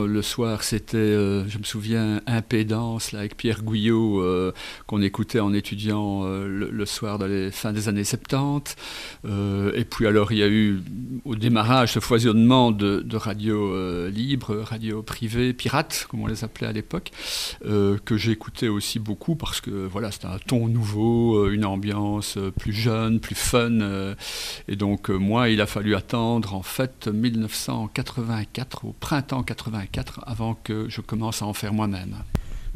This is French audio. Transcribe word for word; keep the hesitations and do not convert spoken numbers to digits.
Le soir, c'était, euh, je me souviens, Impédance là, avec Pierre Guyot, euh, qu'on écoutait en étudiant euh, le, le soir dans les fins des années soixante-dix. Euh, et puis alors, il y a eu au démarrage ce foisonnement de, de radios euh, libres, radios privées, pirates, comme on les appelait à l'époque, euh, que j'écoutais aussi beaucoup parce que voilà, c'était un ton nouveau, euh, une ambiance euh, plus jeune, plus fun. Euh, et donc, euh, moi, il a fallu attendre en fait mille neuf cent quatre-vingt-quatre, au printemps quatre-vingt-quatre, avant que je commence à en faire moi-même.